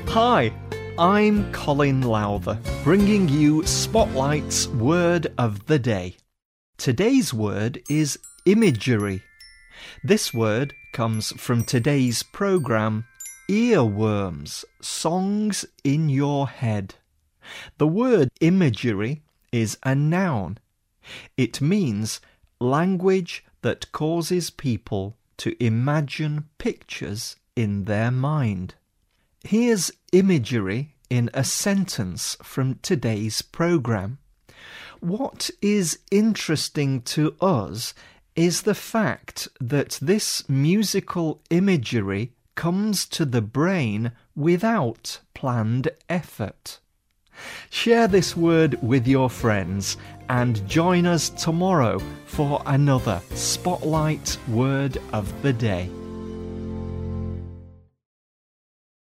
Hi, I'm Colin Lowther, bringing you Spotlight's Word of the Day. Today's word is imagery. This word comes from today's programme, Earworms, Songs in Your Head. The word imagery is a noun. It means language that causes people to imagine pictures in their mind. Here's imagery in a sentence from today's programme. What is interesting to us is the fact that this musical imagery comes to the brain without planned effort. Share this word with your friends and join us tomorrow for another Spotlight Word of the Day.